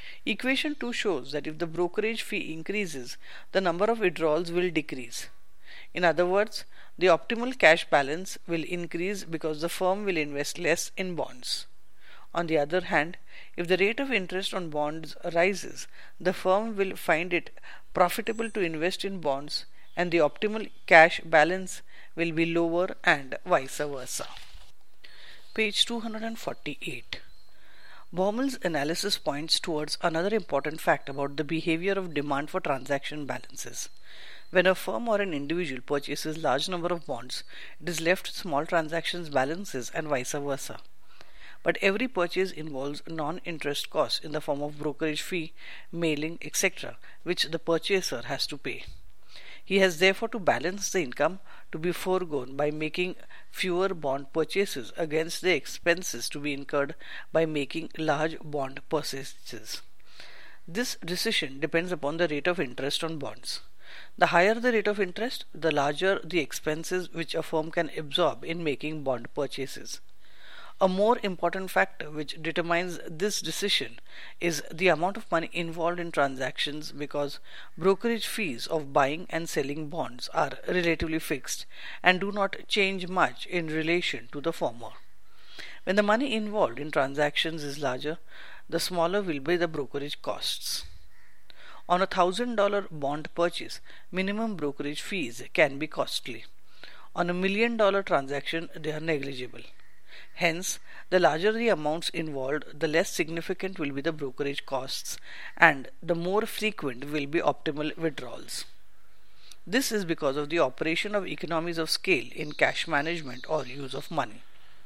Equation two shows that if the brokerage fee increases, the number of withdrawals will decrease. In other words, the optimal cash balance will increase because the firm will invest less in bonds. On the other hand, if the rate of interest on bonds rises, the firm will find it profitable to invest in bonds and the optimal cash balance will be lower and vice versa. Page two hundred forty-eight. Baumel's analysis points towards another important fact about the behavior of demand for transaction balances. When a firm or an individual purchases large number of bonds, it is left with small transactions balances and vice versa. But every purchase involves non-interest costs in the form of brokerage fee, mailing, et cetera, which the purchaser has to pay. He has therefore to balance the income to be foregone by making fewer bond purchases against the expenses to be incurred by making large bond purchases. This decision depends upon the rate of interest on bonds. The higher the rate of interest, the larger the expenses which a firm can absorb in making bond purchases. A more important factor which determines this decision is the amount of money involved in transactions, because brokerage fees of buying and selling bonds are relatively fixed and do not change much in relation to the former. When the money involved in transactions is larger, the smaller will be the brokerage costs. On a one thousand dollars bond purchase, minimum brokerage fees can be costly. On a million dollar transaction, they are negligible. Hence, the larger the amounts involved, the less significant will be the brokerage costs and the more frequent will be optimal withdrawals. This is because of the operation of economies of scale in cash management or use of money.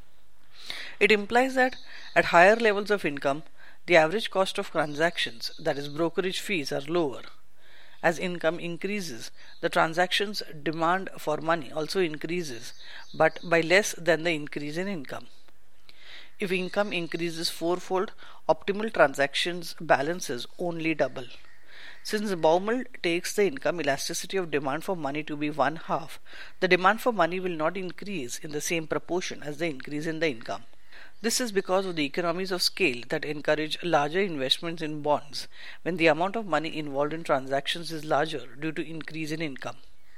It implies that at higher levels of income, the average cost of transactions, that is brokerage fees, are lower. As income increases, the transactions demand for money also increases, but by less than the increase in income. If income increases fourfold, optimal transactions balances only double. Since Baumol takes the income elasticity of demand for money to be one half, the demand for money will not increase in the same proportion as the increase in the income. This is because of the economies of scale that encourage larger investments in bonds when the amount of money involved in transactions is larger due to increase in income.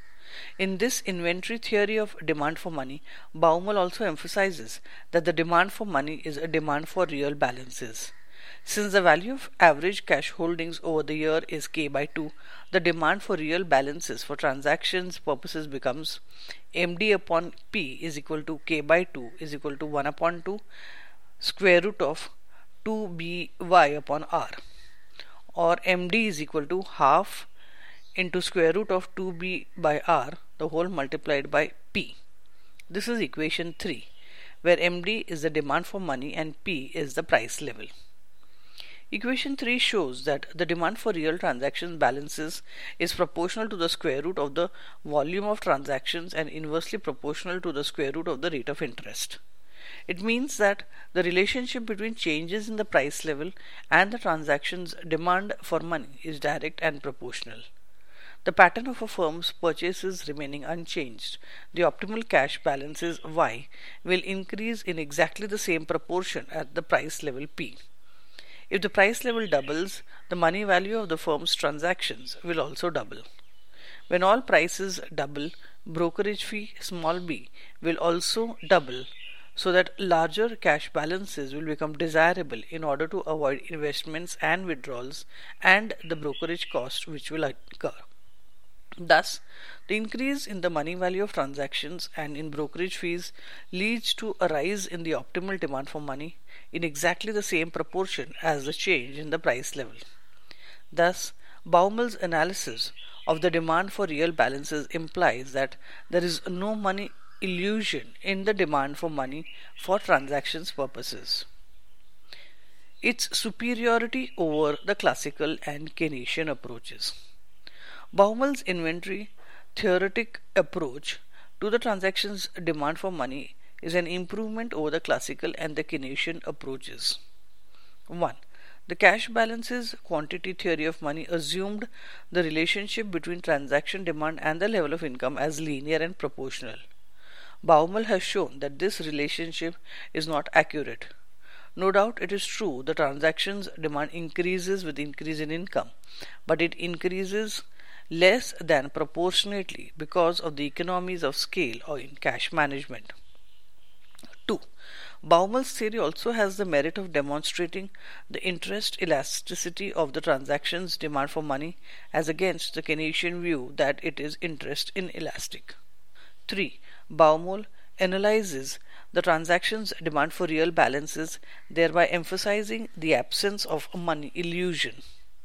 In this inventory theory of demand for money, Baumol also emphasizes that the demand for money is a demand for real balances. Since the value of average cash holdings over the year is K by two, the demand for real balances for transactions purposes becomes M D upon P is equal to K by two is equal to one upon two square root of two B Y upon R, or M D is equal to half into square root of two B by R, the whole multiplied by P. This is equation three, where M D is the demand for money and P is the price level. Equation three shows that the demand for real transaction balances is proportional to the square root of the volume of transactions and inversely proportional to the square root of the rate of interest. It means that the relationship between changes in the price level and the transaction's demand for money is direct and proportional. The pattern of a firm's purchases remaining unchanged, the optimal cash balances Y will increase in exactly the same proportion at the price level P. If the price level doubles, the money value of the firm's transactions will also double. When all prices double, brokerage fee small b will also double, so that larger cash balances will become desirable in order to avoid investments and withdrawals and the brokerage cost which will occur. Thus, the increase in the money value of transactions and in brokerage fees leads to a rise in the optimal demand for money in exactly the same proportion as the change in the price level. Thus, Baumel's analysis of the demand for real balances implies that there is no money illusion in the demand for money for transactions purposes. Its superiority over the classical and Keynesian approaches. Baumel's inventory theoretic approach to the transactions demand for money is an improvement over the classical and the Keynesian approaches. one. The cash balances quantity theory of money assumed the relationship between transaction demand and the level of income as linear and proportional. Baumel has shown that this relationship is not accurate. No doubt it is true the transactions demand increases with increase in income, but it increases less than proportionately because of the economies of scale or in cash management. two. Baumel's theory also has the merit of demonstrating the interest elasticity of the transaction's demand for money as against the Keynesian view that it is interest inelastic. three. Baumol analyzes the transaction's demand for real balances, thereby emphasizing the absence of money illusion.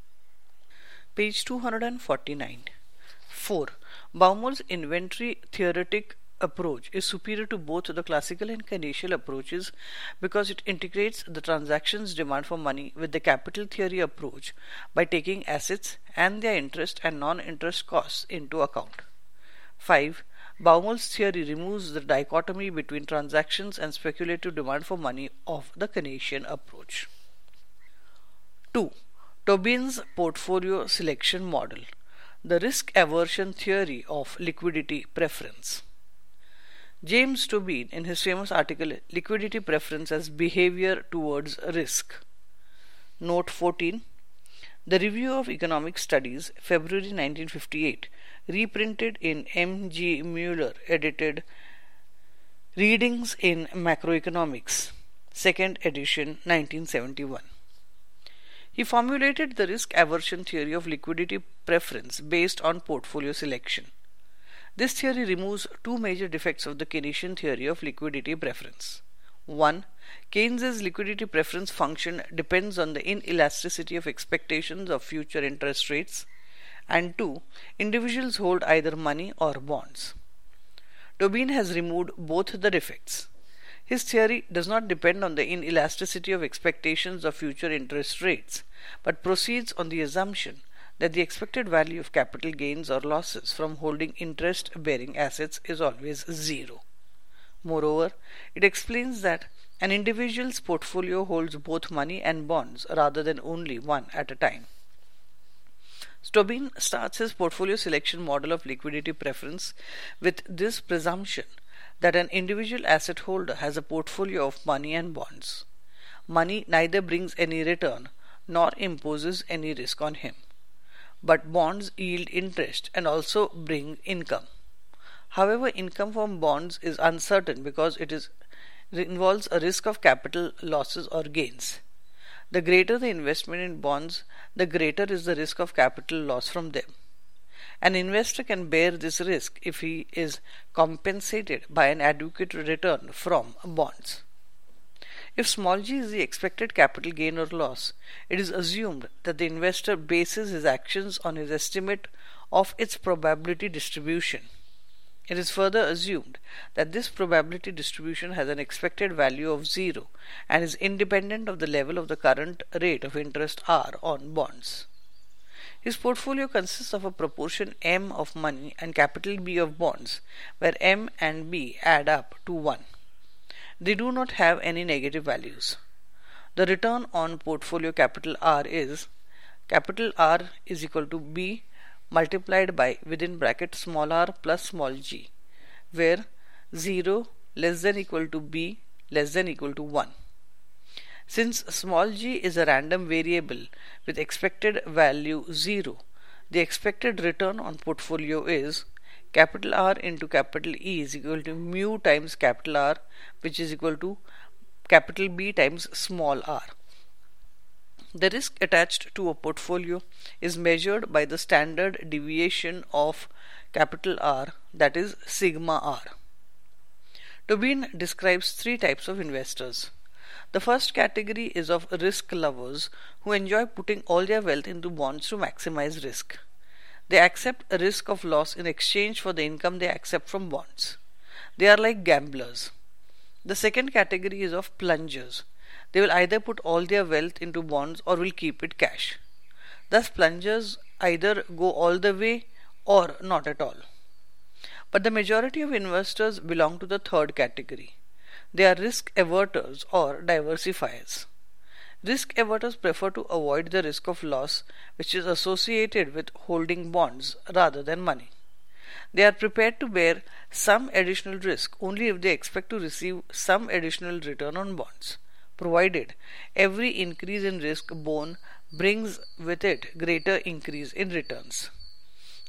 Page two hundred forty-nine. four. Baumol's inventory theoretic approach is superior to both the classical and Keynesian approaches because it integrates the transaction's demand for money with the capital theory approach by taking assets and their interest and non-interest costs into account. five. Baumel's theory removes the dichotomy between transactions and speculative demand for money of the Keynesian approach. two. Tobin's portfolio selection model, the risk aversion theory of liquidity preference. James Tobin, in his famous article Liquidity Preference as Behavior Towards Risk. Note fourteen. The Review of Economic Studies, February nineteen fifty-eight, reprinted in M G Mueller edited Readings in Macroeconomics, second edition, nineteen seventy-one. He formulated the risk aversion theory of liquidity preference based on portfolio selection. This theory removes two major defects of the Keynesian theory of liquidity preference. one. Keynes's liquidity preference function depends on the inelasticity of expectations of future interest rates. And two. Individuals hold either money or bonds. Tobin has removed both the defects. His theory does not depend on the inelasticity of expectations of future interest rates, but proceeds on the assumption that the expected value of capital gains or losses from holding interest-bearing assets is always zero. Moreover, it explains that an individual's portfolio holds both money and bonds rather than only one at a time. Tobin starts his portfolio selection model of liquidity preference with this presumption that an individual asset holder has a portfolio of money and bonds. Money neither brings any return nor imposes any risk on him, but bonds yield interest and also bring income. However, income from bonds is uncertain because it is it involves a risk of capital losses or gains. The greater the investment in bonds, the greater is the risk of capital loss from them. An investor can bear this risk if he is compensated by an adequate return from bonds. If small g is the expected capital gain or loss, it is assumed that the investor bases his actions on his estimate of its probability distribution. It is further assumed that this probability distribution has an expected value of zero and is independent of the level of the current rate of interest R on bonds. His portfolio consists of a proportion M of money and capital B of bonds, where M and B add up to one. They do not have any negative values. The return on portfolio capital R is capital R is equal to B multiplied by within bracket small r plus small g, where zero less than equal to B less than equal to one. Since small g is a random variable with expected value zero, the expected return on portfolio is capital R into capital E is equal to mu times capital R, which is equal to capital B times small r. The risk attached to a portfolio is measured by the standard deviation of capital R, that is sigma r. Tobin describes three types of investors. The first category is of risk lovers who enjoy putting all their wealth into bonds to maximize risk. They accept a risk of loss in exchange for the income they accept from bonds. They are like gamblers. The second category is of plungers. They will either put all their wealth into bonds or will keep it cash. Thus, plungers either go all the way or not at all. But the majority of investors belong to the third category. They are risk averters or diversifiers. Risk averters prefer to avoid the risk of loss which is associated with holding bonds rather than money. They are prepared to bear some additional risk only if they expect to receive some additional return on bonds, provided every increase in risk borne brings with it greater increase in returns.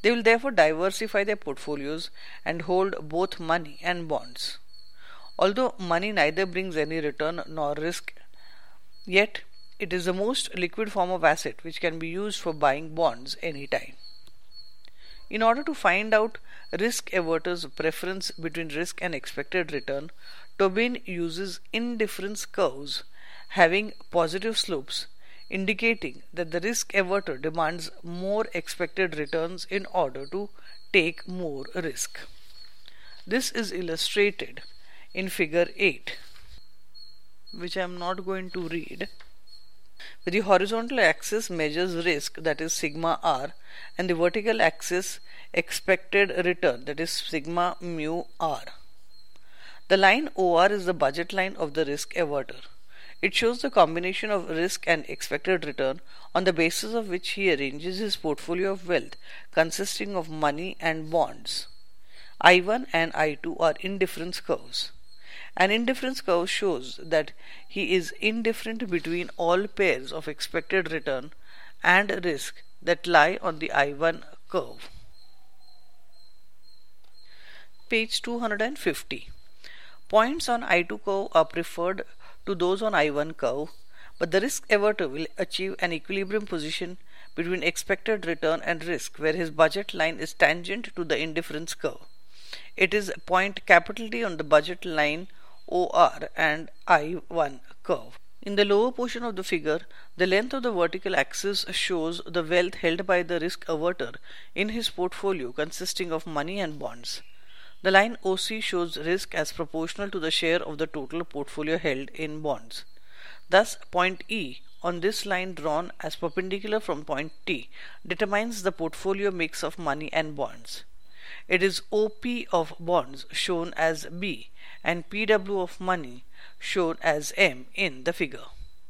They will therefore diversify their portfolios and hold both money and bonds. Although money neither brings any return nor risk, yet it is the most liquid form of asset which can be used for buying bonds anytime. In order to find out risk averter's preference between risk and expected return, Tobin uses indifference curves having positive slopes, indicating that the risk averter demands more expected returns in order to take more risk. This is illustrated in figure eight, which I am not going to read. Where the horizontal axis measures risk, that is sigma r, and the vertical axis expected return, that is sigma mu r. The line O R is the budget line of the risk averter. It shows the combination of risk and expected return on the basis of which he arranges his portfolio of wealth consisting of money and bonds. I one and I two are indifference curves. An indifference curve shows that he is indifferent between all pairs of expected return and risk that lie on the I one curve. Page two hundred fifty. Points on I two curve are preferred to those on I one curve, but the risk averter will achieve an equilibrium position between expected return and risk where his budget line is tangent to the indifference curve. It is point capital T on the budget line O R and I one curve. In the lower portion of the figure, the length of the vertical axis shows the wealth held by the risk averter in his portfolio consisting of money and bonds. The line O C shows risk as proportional to the share of the total portfolio held in bonds. Thus, point E on this line drawn as perpendicular from point T determines the portfolio mix of money and bonds. It is O P of bonds shown as B and P W of money shown as M in the figure.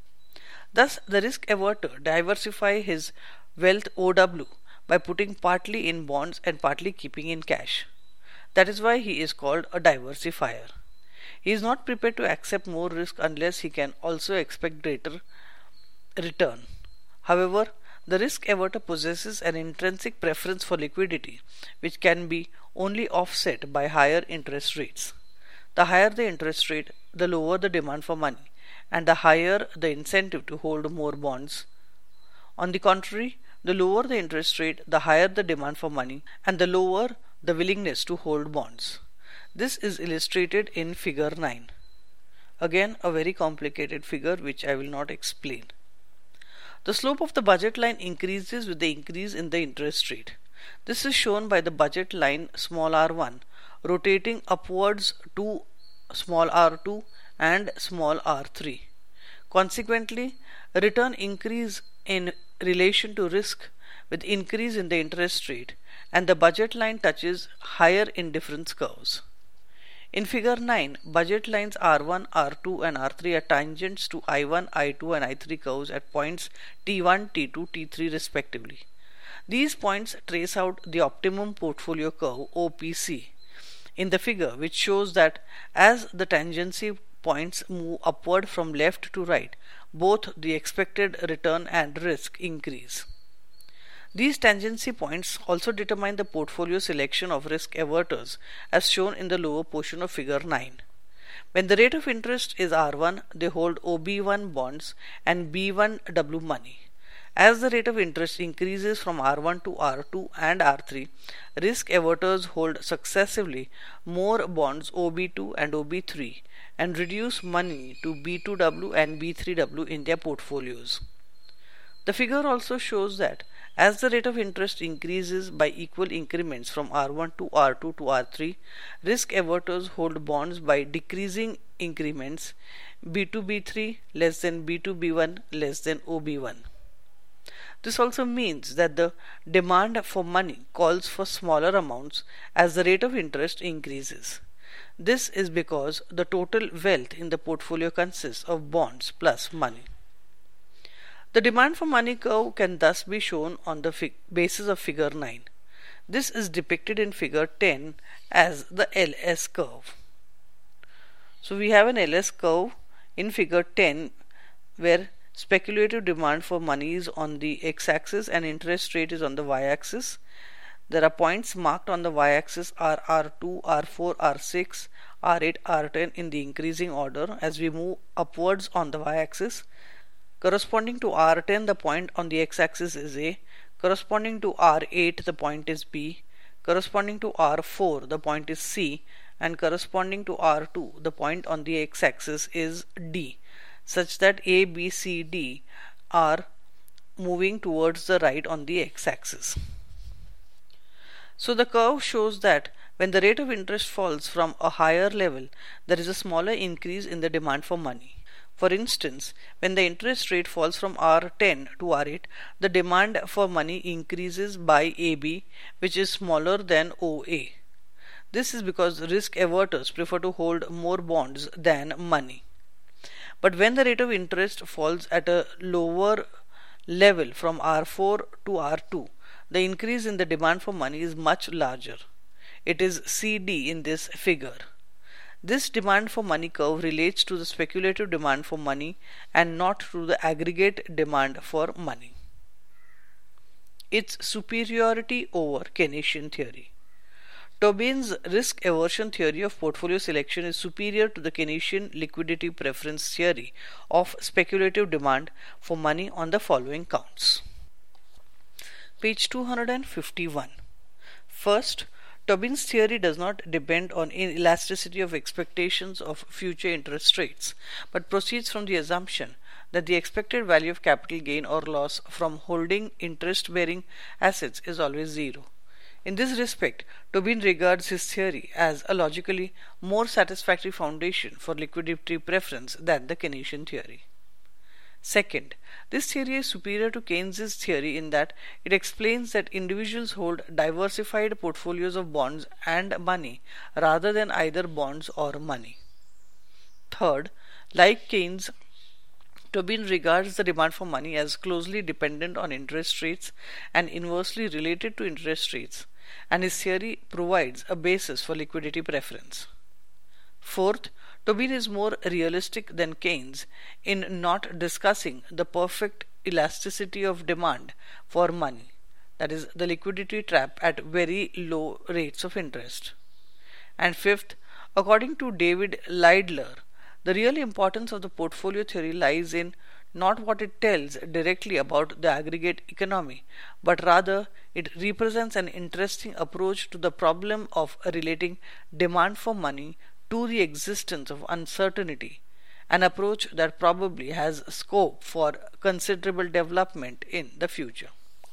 Thus, the risk averter diversifies his wealth O W by putting partly in bonds and partly keeping in cash. That is why he is called a diversifier. He is not prepared to accept more risk unless he can also expect greater return. However, the risk averter possesses an intrinsic preference for liquidity, which can be only offset by higher interest rates. The higher the interest rate, the lower the demand for money, and the higher the incentive to hold more bonds. On the contrary, the lower the interest rate, the higher the demand for money, and the lower the willingness to hold bonds. This is illustrated in figure nine. Again, a very complicated figure which I will not explain. The slope of the budget line increases with the increase in the interest rate. This is shown by the budget line small r one rotating upwards to small r two and small r three. Consequently, return increase in relation to risk with increase in the interest rate, and the budget line touches higher indifference curves. In figure nine, budget lines R one, R two and R three are tangents to I one, I two and I three curves at points T one, T two, T three respectively. These points trace out the optimum portfolio curve O P C in the figure, which shows that as the tangency points move upward from left to right, both the expected return and risk increase. These tangency points also determine the portfolio selection of risk averters as shown in the lower portion of figure nine. When the rate of interest is R one, they hold O B one bonds and B one W money. As the rate of interest increases from R one to R two and R three, risk averters hold successively more bonds O B two and O B three and reduce money to B two W and B three W in their portfolios. The figure also shows that as the rate of interest increases by equal increments from R one to R two to R three, risk averters hold bonds by decreasing increments B two B three less than B two B one less than O B one. This also means that the demand for money calls for smaller amounts as the rate of interest increases. This is because the total wealth in the portfolio consists of bonds plus money. The demand for money curve can thus be shown on the fig- basis of figure nine. This is depicted in figure ten as the L S curve. So we have an L S curve in figure ten where speculative demand for money is on the x-axis and interest rate is on the y-axis. There are points marked on the y-axis are R two, R four, R six, R eight, R ten in the increasing order as we move upwards on the y-axis. Corresponding to R ten, the point on the x-axis is A. Corresponding to R eight, the point is B. Corresponding to R four, the point is C. And corresponding to R two, the point on the x-axis is D, such that A, B, C, D are moving towards the right on the x-axis. So the curve shows that when the rate of interest falls from a higher level, there is a smaller increase in the demand for money. For instance, when the interest rate falls from R ten to R eight, the demand for money increases by A B, which is smaller than O A. This is because risk averters prefer to hold more bonds than money. But when the rate of interest falls at a lower level from R four to R two, the increase in the demand for money is much larger. It is C D in this figure. This demand for money curve relates to the speculative demand for money and not to the aggregate demand for money. Its superiority over Keynesian theory. Tobin's risk aversion theory of portfolio selection is superior to the Keynesian liquidity preference theory of speculative demand for money on the following counts. Page two hundred fifty-one. First, Tobin's theory does not depend on inelasticity of expectations of future interest rates, but proceeds from the assumption that the expected value of capital gain or loss from holding interest-bearing assets is always zero. In this respect, Tobin regards his theory as a logically more satisfactory foundation for liquidity preference than the Keynesian theory. Second, this theory is superior to Keynes's theory in that it explains that individuals hold diversified portfolios of bonds and money rather than either bonds or money. Third, like Keynes, Tobin regards the demand for money as closely dependent on interest rates and inversely related to interest rates, and his theory provides a basis for liquidity preference. Fourth, Tobin is more realistic than Keynes in not discussing the perfect elasticity of demand for money, that is, the liquidity trap at very low rates of interest. And fifth, according to David Leidler, the real importance of the portfolio theory lies in not what it tells directly about the aggregate economy, but rather it represents an interesting approach to the problem of relating demand for money to the existence of uncertainty, an approach that probably has scope for considerable development in the future.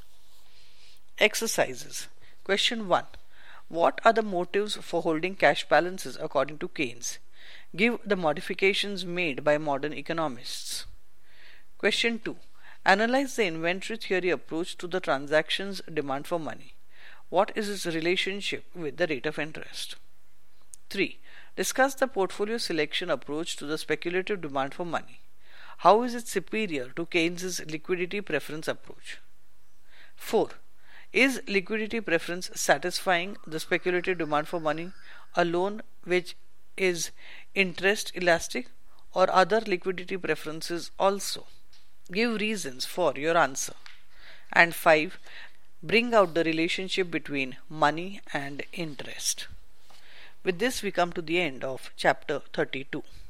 Exercises. Question one. What are the motives for holding cash balances according to Keynes? Give the modifications made by modern economists. Question two. Analyze the inventory theory approach to the transactions demand for money. What is its relationship with the rate of interest? three. Discuss the portfolio selection approach to the speculative demand for money. How is it superior to Keynes's liquidity preference approach? four. Is liquidity preference satisfying the speculative demand for money alone, which is interest elastic, or other liquidity preferences also? Give reasons for your answer. And five. Bring out the relationship between money and interest. With this, we come to the end of chapter thirty-two.